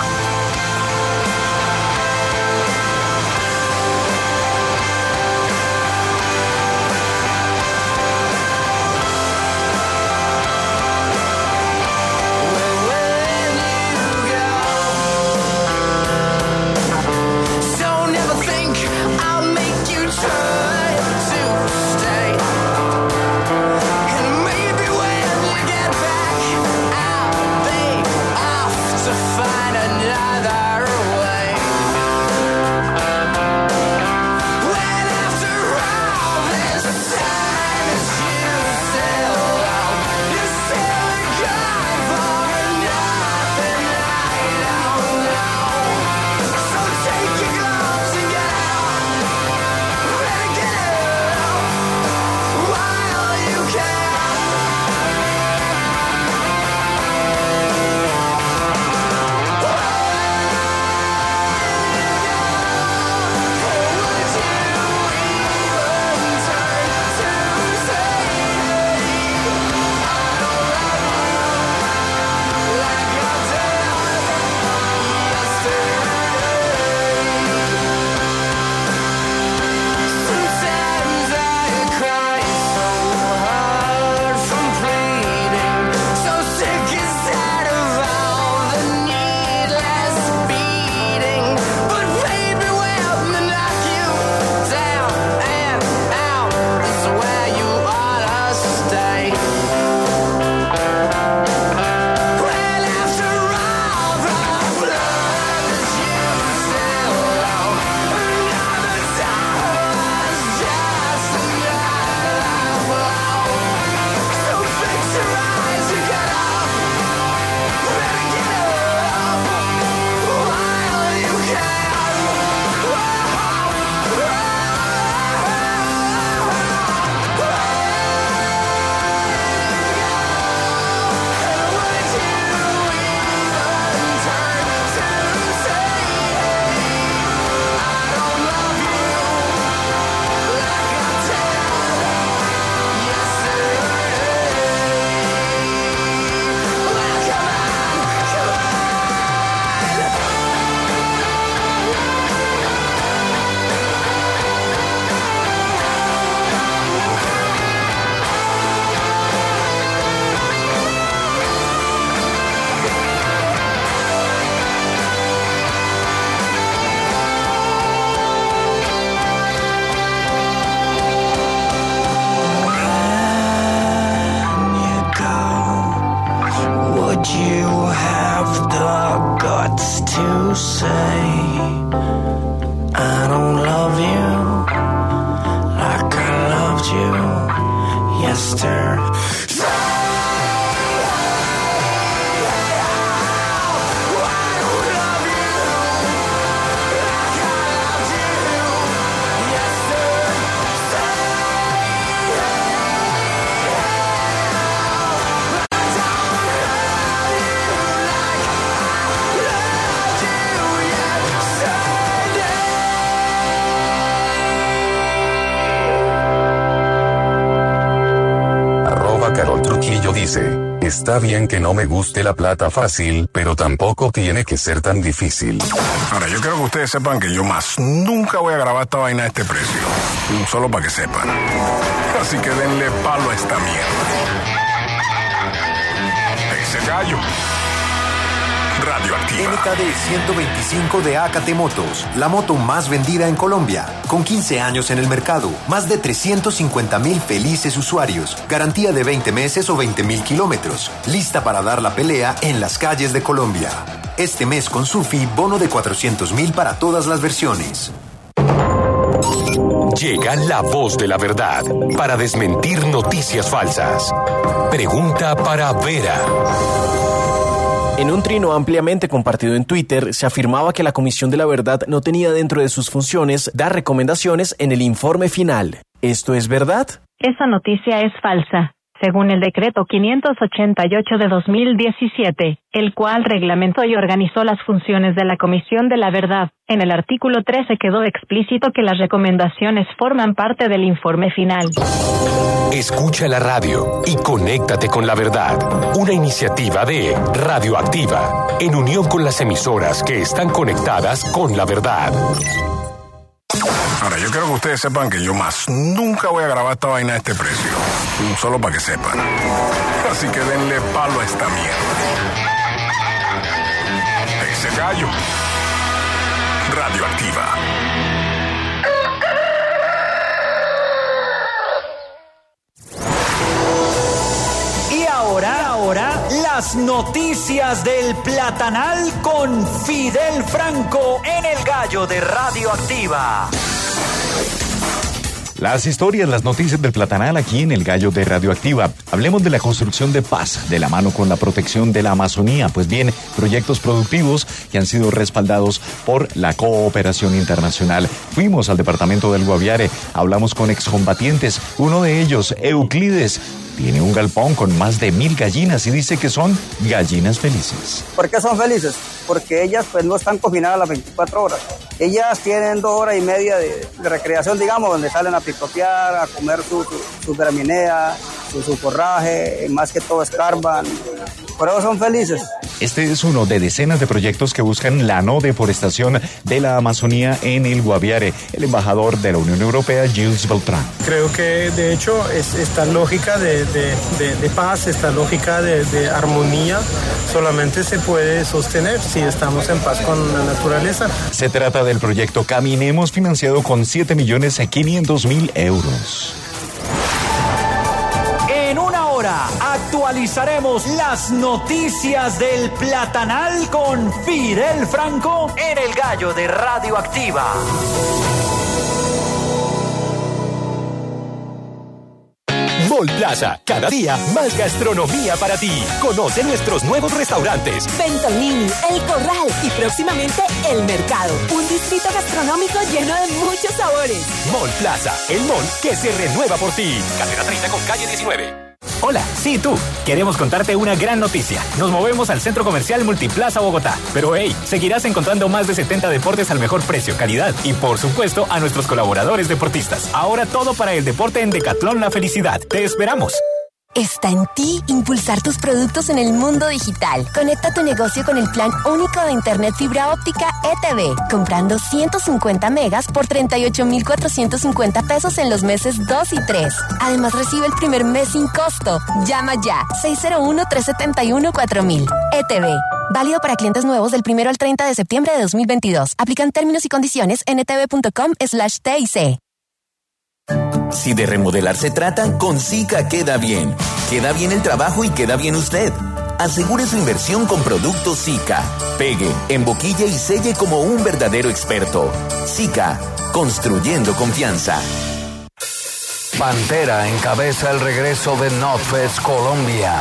Está bien que no me guste la plata fácil, pero tampoco tiene que ser tan difícil. Ahora, yo quiero que ustedes sepan que yo más nunca voy a grabar esta vaina a este precio. Solo para que sepan. Así que denle palo a esta mierda. gallo. Radioactiva. NKD 125 de AKT Motos, la moto más vendida en Colombia. Con 15 años en el mercado, más de 350,000 felices usuarios, garantía de 20 meses o 20,000 kilómetros, lista para dar la pelea en las calles de Colombia. Este mes con Sufi, bono de 400,000 para todas las versiones. Llega la voz de la verdad para desmentir noticias falsas. Pregunta para Vera. En un trino ampliamente compartido en Twitter, se afirmaba que la Comisión de la Verdad no tenía dentro de sus funciones dar recomendaciones en el informe final. ¿Esto es verdad? Esa noticia es falsa. Según el decreto 588 de 2017, el cual reglamentó y organizó las funciones de la Comisión de la Verdad, en el artículo 13 quedó explícito que las recomendaciones forman parte del informe final. Escucha la radio y conéctate con la verdad. Una iniciativa de Radioactiva, en unión con las emisoras que están conectadas con la verdad. Ahora, yo quiero que ustedes sepan que yo más nunca voy a grabar esta vaina a este precio. Solo para que sepan. Así que denle palo a esta mierda. Ese gallo. Radioactiva. Y ahora, las noticias del Platanal con Fidel Franco en el Gallo de Radioactiva. Las historias, las noticias del Platanal aquí en el Gallo de Radioactiva. Hablemos de la construcción de paz, de la mano con la protección de la Amazonía. Pues bien, proyectos productivos que han sido respaldados por la cooperación internacional. Fuimos al departamento del Guaviare, hablamos con excombatientes. Uno de ellos, Euclides, tiene un galpón con más de 1,000 gallinas y dice que son gallinas felices. ¿Por qué son felices? Porque ellas pues no están confinadas las 24 horas. Ellas tienen 2 horas y media de recreación, digamos, donde salen a picotear, a comer su graminea, su forraje, más que todo escarban. Por eso son felices. Este es uno de decenas de proyectos que buscan la no deforestación de la Amazonía en el Guaviare. El embajador de la Unión Europea, Gilles Beltrán. Creo que de hecho esta lógica de paz, esta lógica de armonía, solamente se puede sostener si estamos en paz con la naturaleza. Se trata del proyecto Caminemos, financiado con 7.500.000 euros. En una hora actualizaremos las noticias del Platanal con Fidel Franco en el Gallo de Radioactiva. Mall Plaza, cada día más gastronomía para ti. Conoce nuestros nuevos restaurantes. Ventolini, El Corral y próximamente El Mercado. Un distrito gastronómico lleno de muchos sabores. Mall Plaza, el mall que se renueva por ti. Carrera 30 con calle 19. Hola, sí, tú. Queremos contarte una gran noticia. Nos movemos al Centro Comercial Multiplaza Bogotá. Pero hey, seguirás encontrando más de 70 deportes al mejor precio, calidad y por supuesto a nuestros colaboradores deportistas. Ahora todo para el deporte en Decathlon La Felicidad. Te esperamos. Está en ti impulsar tus productos en el mundo digital. Conecta tu negocio con el plan único de Internet fibra óptica ETV, comprando 150 megas por 38,450 pesos en los meses 2 y 3. Además, recibe el primer mes sin costo. Llama ya, 601-371-4000. ETV. Válido para clientes nuevos del 1 al 30 de septiembre de 2022. Aplican términos y condiciones en etv.com/TIC. Si de remodelar se trata, con SICA queda bien. Queda bien el trabajo y queda bien usted. Asegure su inversión con productos SICA. Pegue, emboquille y selle como un verdadero experto. SICA, construyendo confianza. Pantera encabeza el regreso de Notfest Colombia.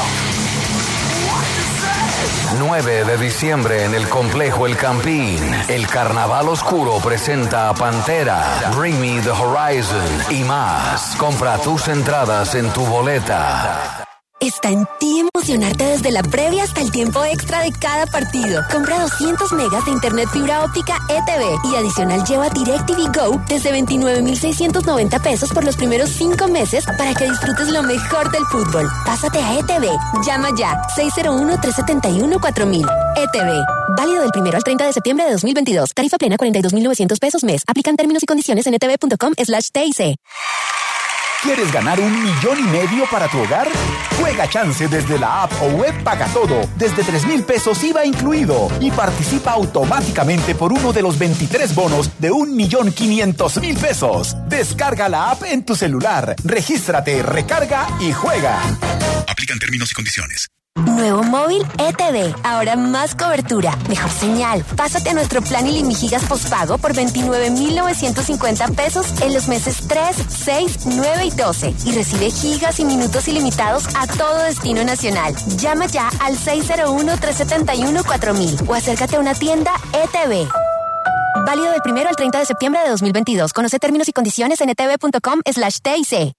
9 de diciembre en el complejo El Campín. El Carnaval Oscuro presenta a Pantera, Bring Me the Horizon y más. Compra tus entradas en tu boleta. Está en ti emocionarte desde la previa hasta el tiempo extra de cada partido. Compra 200 megas de internet fibra óptica ETV y adicional lleva DirecTV Go desde 29,690 pesos por los primeros 5 meses para que disfrutes lo mejor del fútbol. Pásate a ETV. Llama ya, 601-371-4000. ETV. Válido del 1 al 30 de septiembre de 2022. Tarifa plena 42,900 pesos mes. Aplican términos y condiciones en etv.com/TIC. ¿Quieres ganar 1,5 millones para tu hogar? Juega chance desde la app o web Paga Todo, desde 3,000 pesos IVA incluido, y participa automáticamente por uno de los 23 bonos de 1,5 pesos. Descarga la app en tu celular, regístrate, recarga y juega. Aplican términos y condiciones. Nuevo móvil ETV. Ahora más cobertura, mejor señal. Pásate a nuestro plan Ilimigigas postpago por 29,950 pesos en los meses 3, 6, 9 y 12. Y recibe gigas y minutos ilimitados a todo destino nacional. Llama ya al 601-371-4000 o acércate a una tienda ETV. Válido del 1 al 30 de septiembre de 2022. Conoce términos y condiciones en etv.com/TIC.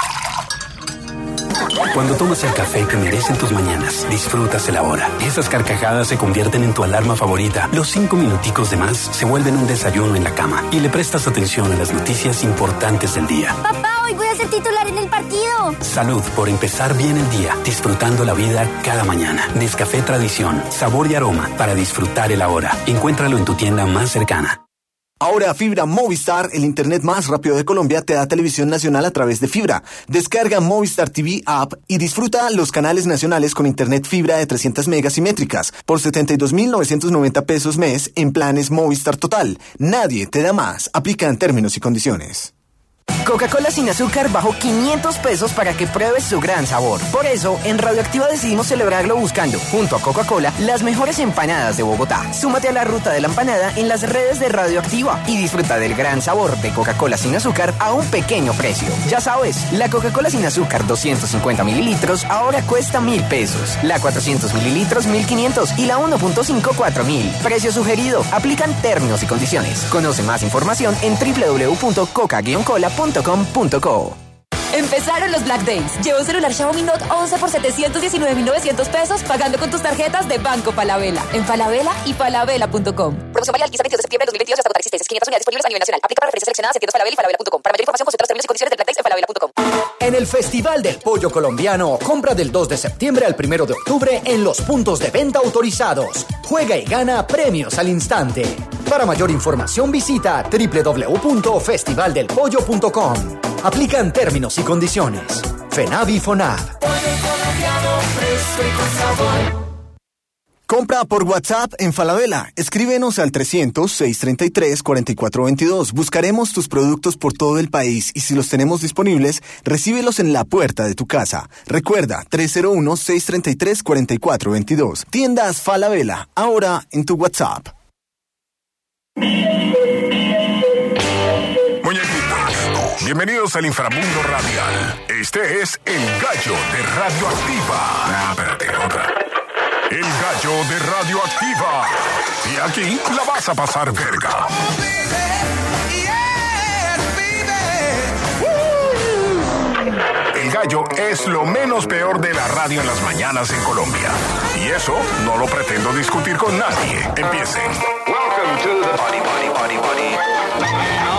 Cuando tomas el café que merecen tus mañanas, disfrutas el ahora. Esas carcajadas se convierten en tu alarma favorita. Los 5 minuticos de más se vuelven un desayuno en la cama. Y le prestas atención a las noticias importantes del día. Papá, hoy voy a ser titular en el partido. Salud por empezar bien el día, disfrutando la vida cada mañana. Nescafé Tradición, sabor y aroma para disfrutar el ahora. Encuéntralo en tu tienda más cercana. Ahora Fibra Movistar, el internet más rápido de Colombia, te da televisión nacional a través de fibra. Descarga Movistar TV app y disfruta los canales nacionales con internet fibra de 300 megas simétricas por 72,990 pesos mes en planes Movistar Total. Nadie te da más. Aplican términos y condiciones. Coca-Cola sin azúcar bajó 500 pesos para que pruebes su gran sabor. Por eso, en Radioactiva decidimos celebrarlo buscando, junto a Coca-Cola, las mejores empanadas de Bogotá. Súmate a la ruta de la empanada en las redes de Radioactiva y disfruta del gran sabor de Coca-Cola sin azúcar a un pequeño precio. Ya sabes, la Coca-Cola sin azúcar 250 mililitros ahora cuesta 1,000 pesos. La 400 mililitros 1,500 y la 1.5 4,000. Precio sugerido. Aplican términos y condiciones. Conoce más información en www.coca-cola.com.co. Empezaron los Black Days. Lleva un celular Xiaomi Note 11 por 719,900 pesos pagando con tus tarjetas de Banco Falabella. En Falabella y falabella.com. Promoción válida al 15 de septiembre de 2022 hasta agotar existencias. 500 unidades disponibles a nivel nacional. Aplica para referencias seleccionadas en tiendas Falabella y falabella.com. Para mayor información consulta los términos y condiciones de Black Days en falabella.com. En el Festival del Pollo Colombiano, compra del 2 de septiembre al 1 de octubre en los puntos de venta autorizados. Juega y gana premios al instante. Para mayor información visita www.festivaldelpollo.com. Aplican términos y condiciones. FENAV y FONAV. Compra por WhatsApp en Falabella. Escríbenos al 300-633-4422. Buscaremos tus productos por todo el país y si los tenemos disponibles, recíbelos en la puerta de tu casa. Recuerda, 301-633-4422. Tiendas Falabella, ahora en tu WhatsApp. Bienvenidos al inframundo radial. Este es El Gallo de Radioactiva. Espérate, otra. El Gallo de Radioactiva. Y aquí la vas a pasar verga. El Gallo es lo menos peor de la radio en las mañanas en Colombia. Y eso no lo pretendo discutir con nadie. Empiecen. Welcome to the Body, Body, Body, Body.